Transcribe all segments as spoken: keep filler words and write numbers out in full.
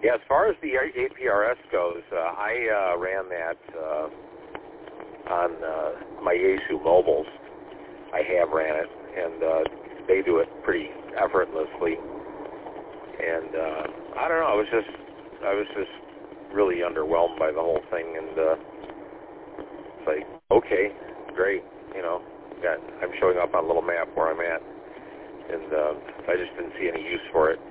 Yeah, as far as the A P R S goes, uh, I uh, ran that uh, on uh, my Yaesu mobiles. I have ran it, and uh, they do it pretty effortlessly. And uh, I don't know, I was just, I was just really underwhelmed by the whole thing, and uh, it's like, okay, great, you know, got, I'm showing up on a little map where I'm at, and uh, I just didn't see any use for it.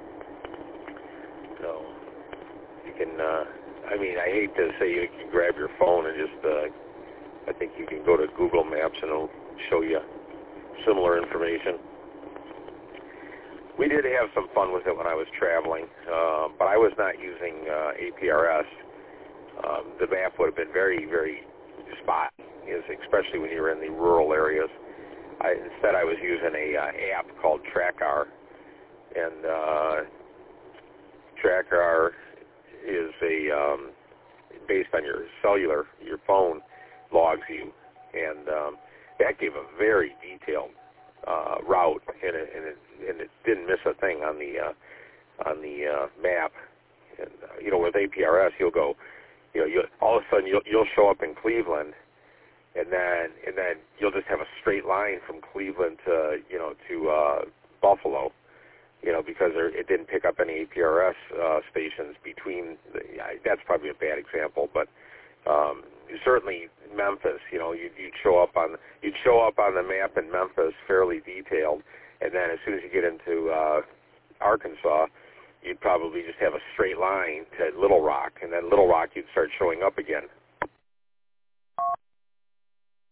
So you can, uh, I mean, I hate to say you can grab your phone and just, uh, I think you can go to Google Maps and it'll show you similar information. We did have some fun with it when I was traveling, uh, but I was not using uh, A P R S. Um, the map would have been very, very spotty, especially when you were in the rural areas. I, instead, I was using a uh, app called TrackR, and uh, TrackR is a um, based on your cellular, your phone logs you, and um, that gave a very detailed uh, route, and it, and it and it didn't miss a thing on the uh, on the uh, map. And uh, you know, with A P R S, you'll go, you know, you'll, all of a sudden you'll you'll show up in Cleveland, and then and then you'll just have a straight line from Cleveland to you know to uh, Buffalo. You know, because there, it didn't pick up any A P R S uh, stations between. The, yeah, that's probably a bad example, but um, certainly Memphis. You know, you'd, you'd show up on you'd show up on the map in Memphis fairly detailed, and then as soon as you get into uh, Arkansas, you'd probably just have a straight line to Little Rock, and then Little Rock you'd start showing up again.